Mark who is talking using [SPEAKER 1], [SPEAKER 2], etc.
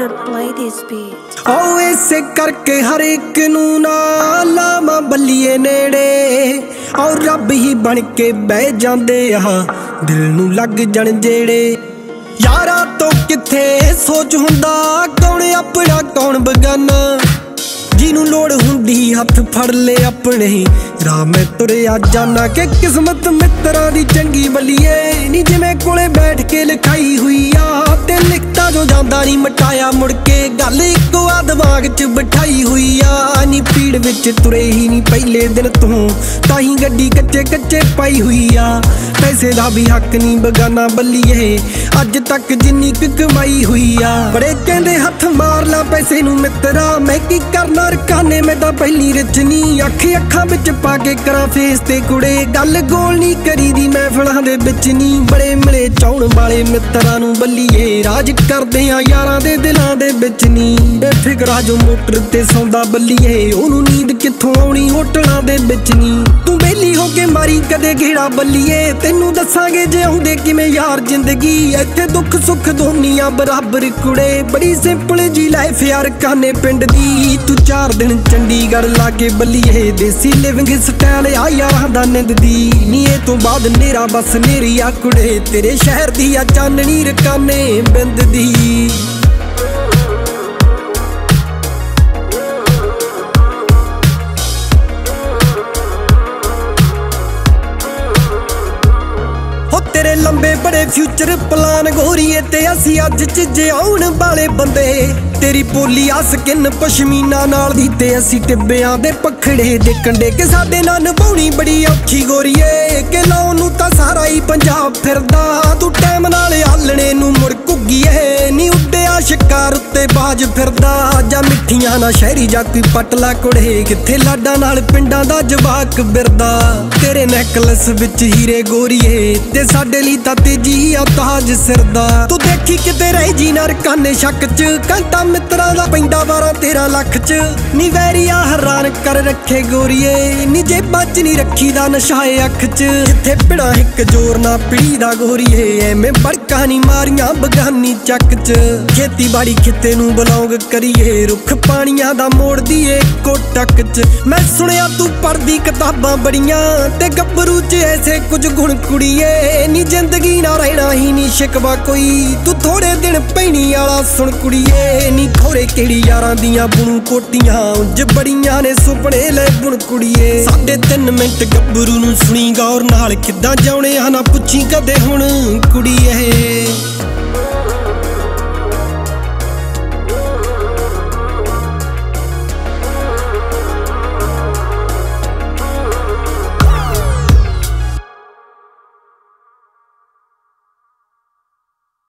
[SPEAKER 1] Lord, play this beat.
[SPEAKER 2] आओ ऐसे करके हर एक नू ना लावां बल्लीए नेड़े और रब ही बन के बह जांदे आ दिल नू लग जण जेड़े यारा तो किथे सोच हुंदा कौन अपना कौन बगाना जिनू लोड़ हुंदी हथ फड़ ले अपने राह मैं तुरिया जाना के किस्मत मित्रा दी चंगी बल्लीए नी जिवें कोले बैठ के लिखाई हुई आ ते लिखता जो जांदा नी मटाया मुड़ के गल इक्को आ दिमाग च बिठाई हुई आ नी पीड़ विच तुरे ही नी पहले दिन तों ताही गड्डी कच्चे कच्चे पाई हुई आ पैसे दा भी हक नी बगाना बल्लीए अज तक जिन्नी कमाई हुई आ बड़े कहंदे हथ मार ला पैसे नू मित्रा मैं की करना रकाने मैं तां पहली रचनी अखां विच पा के करा फेस ते कुड़े गल गोल नी करी दी महफिलां दे विच नी बड़े मिले चाउण वाले मित्रां नू बल्लीए राज करदे आ यारां दे दिलां दे विच नी बेफिकरा जो मोटर ते सौंदा बल्लीए ओनू नींद कित्थों आउणी होटलां दे विच नी तू बेली हो के मारी कदे घेड़ा बल्लीए तेनू दसांगे जे आउंदे किवें यार जिंदगी इत्थे दुख सुख दोनियां बराबर कुड़े बड़ी सिंपल जी लाइफ यार काने पिंड दी तू 4 दिन चंडीगढ़ लाके बल्लीए देसी लिविंग स्टाइल आ यारां दा निंद दी नी ए तो बाद नेरा बस नेरी आ कुड़े तेरे शहर दी आ चाननी रकाने बिंद दी तेरे लंबे बड़े फ्यूचर प्लान गोरीए ते असी अज च आउण वाले बंदे तेरी पोली आ स्किन पशमीना नाल दी ते असी टिब्बियां दे पखड़े दे कंडे के साडे नाल निभाउणी बड़ी औखी गोरीए के लाउण नूं तां सारा ही पंजाब फिरदा तू टाइम नाल हालणे नूं मुड़ घुग्गीए नी उड्डिया शिकार उत्ते बाज फिरदा जा मिठियां ना शहरी जा कोई पटला कुड़े किथे लाडा नाल पिंडां दा जवाक बिरदा तेरे नैकलस विच हीरे गोरीए ते साडे लई तां तेजी आ ताज सिरदा तू देखी किते रह जी ना रकाने शक च घंटा मित्रा दा पैंदा 12-13 लाख च नी वैरिया हैरान कर रखे गोरीए नी जेबां च नी रखी दा नशाए अख च जिथे पिड़ा हिक जोर ना पीड़ी दा गोरीए एवें बड़का नी मारियां बगानी चक च खेती बाड़ी खिते नू बिलोंग करिए रुख पानियां दा मोड़ दीए कोटक च मैं सुनिया तू पढ़दी किताबां बड़ियां ते गब्बरू च ऐसे कुछ गुण कुड़ीए नी जिंदगी ना रहना ही नी शिकवा कोई तू थोड़े दिन पैनी आला सुन कुड़ीए नी खोरे केड़ी यारां दियां बुणू कोटियां उंज बड़ियां ने सुपने ले बुण कुड़ीए 3.5 मिंट गब्बरू नू सुनी गौर नाल किद्दां जाउणे आ ना पुछी कदे हुण कुड़ीए।